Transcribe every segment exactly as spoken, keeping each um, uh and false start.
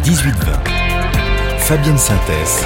dix-huit vingt. Fabienne Synthèse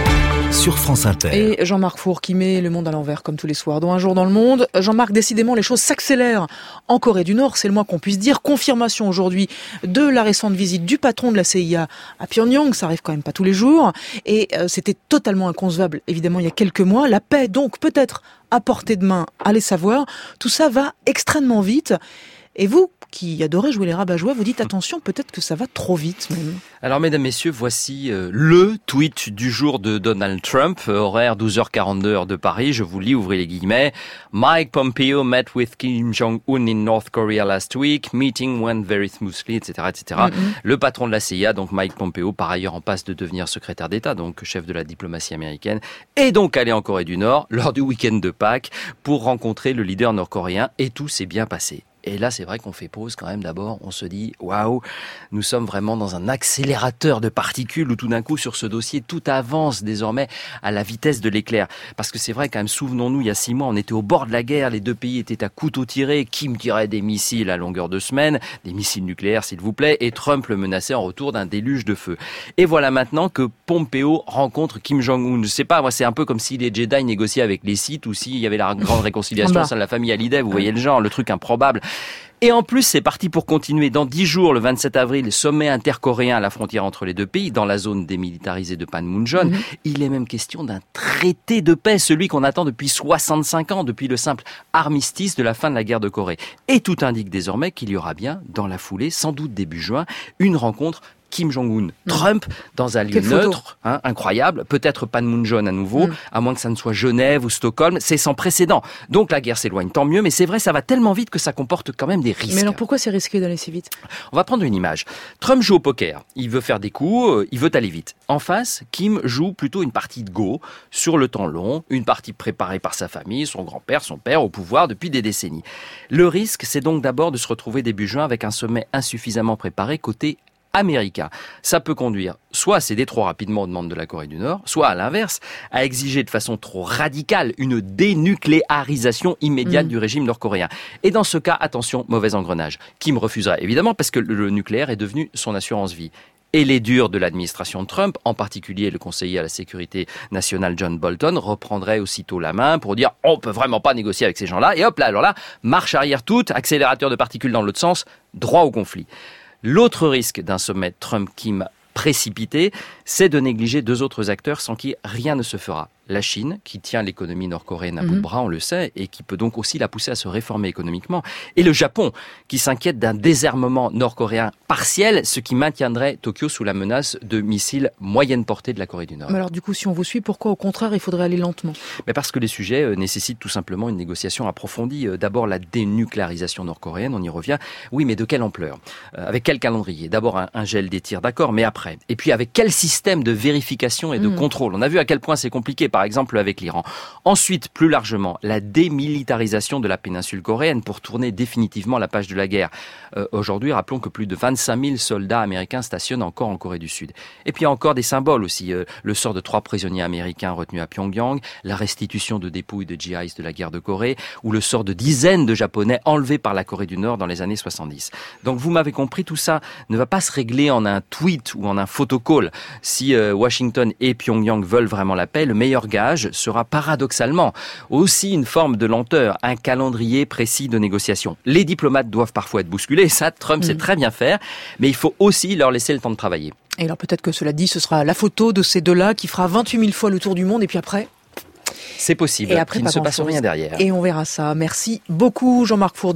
sur France Inter. Et Jean-Marc Four qui met le monde à l'envers comme tous les soirs. Dans Un jour dans le monde, Jean-Marc, décidément les choses s'accélèrent en Corée du Nord, c'est le moins qu'on puisse dire. Confirmation aujourd'hui de la récente visite du patron de la C I A à Pyongyang, ça arrive quand même pas tous les jours. Et euh, c'était totalement inconcevable, évidemment, il y a quelques mois. La paix, donc, peut-être à portée de main, allez savoir. Tout ça va extrêmement vite. Et vous, qui adorez jouer les rabat-joie, vous dites attention, peut-être que ça va trop vite même. Alors mesdames, messieurs, voici euh, le tweet du jour de Donald Trump, euh, horaire douze heures quarante-deux heure de Paris, je vous lis, ouvrez les guillemets. Mike Pompeo met with Kim Jong-un in North Korea last week, meeting went very smoothly, et cetera, et cetera. Mm-hmm. Le patron de la C I A, donc Mike Pompeo, par ailleurs en passe de devenir secrétaire d'État, donc chef de la diplomatie américaine, est donc allé en Corée du Nord lors du week-end de Pâques pour rencontrer le leader nord-coréen et tout s'est bien passé. Et là, c'est vrai qu'on fait pause quand même d'abord. On se dit, waouh, nous sommes vraiment dans un accélérateur de particules où tout d'un coup, sur ce dossier, tout avance désormais à la vitesse de l'éclair. Parce que c'est vrai quand même, souvenons-nous, il y a six mois, on était au bord de la guerre, les deux pays étaient à couteau tiré. Kim tirait des missiles à longueur de semaine, des missiles nucléaires s'il vous plaît, et Trump le menaçait en retour d'un déluge de feu. Et voilà maintenant que Pompeo rencontre Kim Jong-un. Je sais pas, moi c'est un peu comme si les Jedi négociaient avec les Sith ou s'il y avait la grande réconciliation au sein de la famille Hallyday, vous voyez le genre, le truc improbable. Et en plus, c'est parti pour continuer. Dans dix jours, le vingt-sept avril, sommet intercoréen à la frontière entre les deux pays, dans la zone démilitarisée de Panmunjom. Mmh. Il est même question d'un traité de paix, celui qu'on attend depuis soixante-cinq ans, depuis le simple armistice de la fin de la guerre de Corée. Et tout indique désormais qu'il y aura bien, dans la foulée, sans doute début juin, une rencontre Kim Jong-un, Trump, dans un lieu neutre, hein, incroyable, peut-être Panmunjom à nouveau, mm. à moins que ça ne soit Genève ou Stockholm, c'est sans précédent. Donc la guerre s'éloigne, tant mieux, mais c'est vrai, ça va tellement vite que ça comporte quand même des risques. Mais alors pourquoi c'est risqué d'aller si vite ? On va prendre une image. Trump joue au poker, il veut faire des coups, il veut aller vite. En face, Kim joue plutôt une partie de go, sur le temps long, une partie préparée par sa famille, son grand-père, son père, au pouvoir depuis des décennies. Le risque, c'est donc d'abord de se retrouver début juin avec un sommet insuffisamment préparé côté américain. Ça peut conduire soit à céder trop rapidement aux demandes de la Corée du Nord, soit à l'inverse, à exiger de façon trop radicale une dénucléarisation immédiate mmh. du régime nord-coréen. Et dans ce cas, attention, mauvais engrenage. Kim refusera évidemment parce que le nucléaire est devenu son assurance vie. Et les durs de l'administration de Trump, en particulier le conseiller à la sécurité nationale John Bolton, reprendraient aussitôt la main pour dire on peut vraiment pas négocier avec ces gens-là. Et hop là, alors là, marche arrière toute, accélérateur de particules dans l'autre sens, droit au conflit. L'autre risque d'un sommet Trump-Kim précipité, c'est de négliger deux autres acteurs sans qui rien ne se fera. La Chine, qui tient l'économie nord-coréenne à bout de bras, on le sait, et qui peut donc aussi la pousser à se réformer économiquement. Et le Japon, qui s'inquiète d'un désarmement nord-coréen partiel, ce qui maintiendrait Tokyo sous la menace de missiles moyenne portée de la Corée du Nord. Mais alors du coup, si on vous suit, pourquoi au contraire il faudrait aller lentement ? Mais parce que les sujets euh, nécessitent tout simplement une négociation approfondie. Euh, d'abord la dénucléarisation nord-coréenne, on y revient. Oui, mais de quelle ampleur ? euh, Avec quel calendrier ? D'abord un, un gel des tirs, d'accord, mais après. Et puis avec quel système de vérification et de mmh. contrôle ? On a vu à quel point c'est compliqué, par exemple avec l'Iran. Ensuite, plus largement, la démilitarisation de la péninsule coréenne pour tourner définitivement la page de la guerre. Euh, aujourd'hui, rappelons que plus de vingt-cinq mille soldats américains stationnent encore en Corée du Sud. Et puis il y a encore des symboles aussi. Euh, le sort de trois prisonniers américains retenus à Pyongyang, la restitution de dépouilles de G Is de la guerre de Corée, ou le sort de dizaines de Japonais enlevés par la Corée du Nord dans les années soixante-dix. Donc vous m'avez compris, tout ça ne va pas se régler en un tweet ou en un photocall. Si euh, Washington et Pyongyang veulent vraiment la paix, le meilleur gage sera paradoxalement aussi une forme de lenteur, un calendrier précis de négociation. Les diplomates doivent parfois être bousculés, ça Trump mmh. sait très bien faire, mais il faut aussi leur laisser le temps de travailler. Et alors peut-être que cela dit, ce sera la photo de ces deux-là qui fera vingt-huit mille fois le tour du monde et puis après... C'est possible, et après, qu'il ne se passe rien derrière. Et on verra ça. Merci beaucoup Jean-Marc Four.